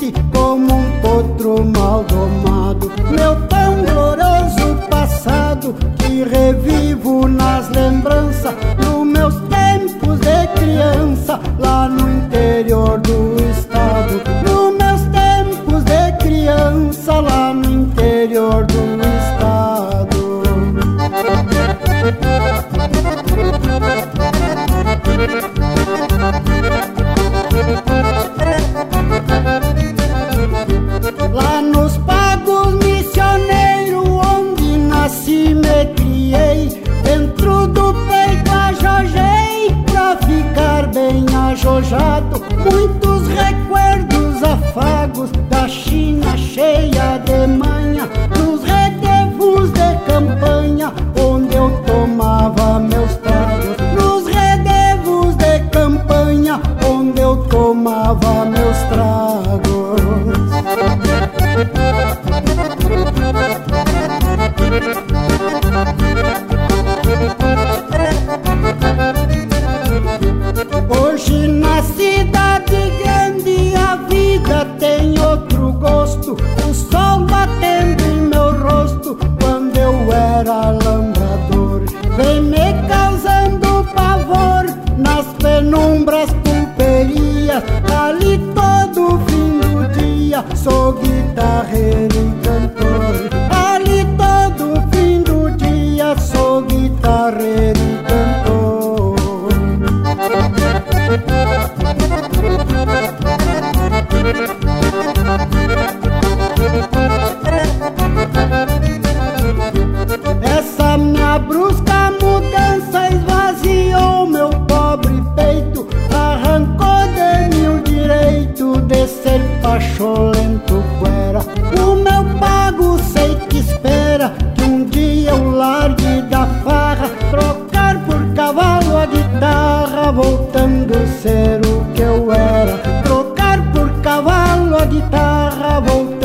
triste como um potro mal domado. Meu tão glorioso passado que revivo nas lembranças, nos meus tempos de criança, lá no interior do estado. Nos meus tempos de criança, lá no interior do estado. Lá nos pagos missioneiros, onde nasci e me criei, dentro do peito ajojei pra ficar bem ajojado. Muitos recuerdos afagos da China cheia de manha, nos redevos de campanha, onde eu tomava meus tragos. Nos redevos de campanha, onde eu tomava meus tragos. Hoje na cidade grande a vida tem outro gosto, o sol batendo em meu rosto quando eu era lambrador vem me causando pavor nas penumbras pulperias. Ali todo fim do dia sou guitarreiro e cantor. Ali todo fim do dia sou guitarreiro e cantor. Essa minha brusca mudança esvaziou meu pobre peito, arrancou de mim o direito de ser pacholento cuera. O meu pago sei que espera que um dia eu largue da farra, trocar por cavalo a guitarra, voltando a ser o que eu era. Trocar por cavalo a guitarra, voltando